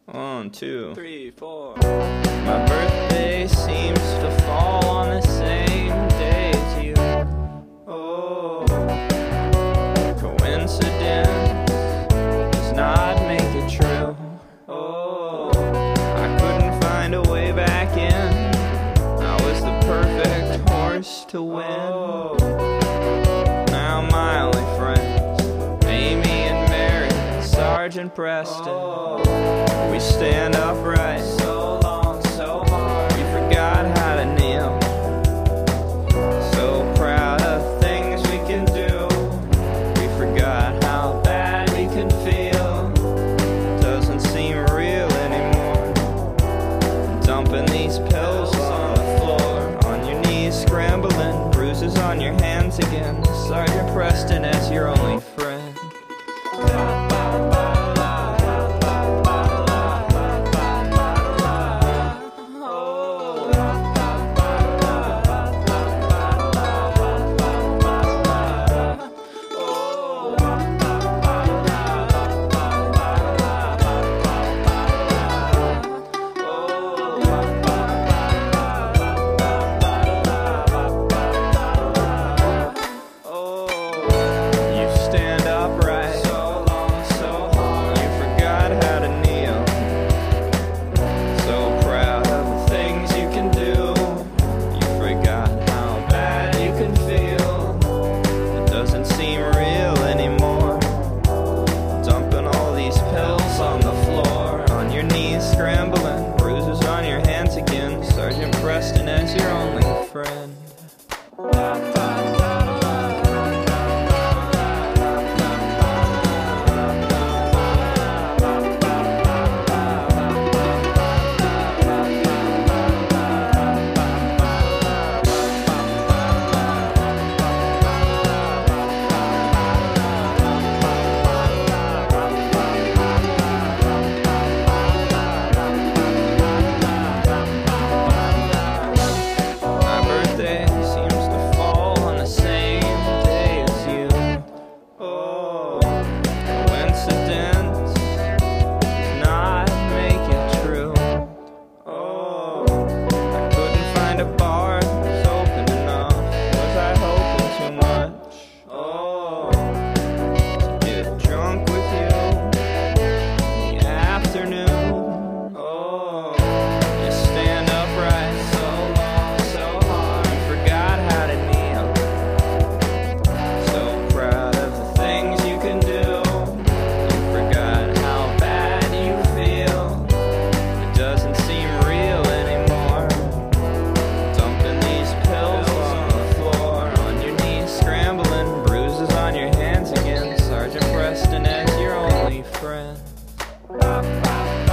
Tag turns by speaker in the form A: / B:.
A: 1, 2,
B: 3, 4.
A: My birthday seems to fall on the same day as you. Oh, coincidence does not make it true. Oh, I couldn't find a way back in. I was the perfect horse to win. Now my only friends, Amy and Mary, Sergeant Preston. We stand upright so long, so hard. We forgot how to kneel. So proud of things we can do. We forgot how bad we can feel. Doesn't seem real anymore. Dumping these pills on the floor, on your knees scrambling, bruises on your hands again. Sergeant Preston as your only friend. Scrambling, bruises on your hands again. Sergeant Preston as your only friend. Preston as your only friend.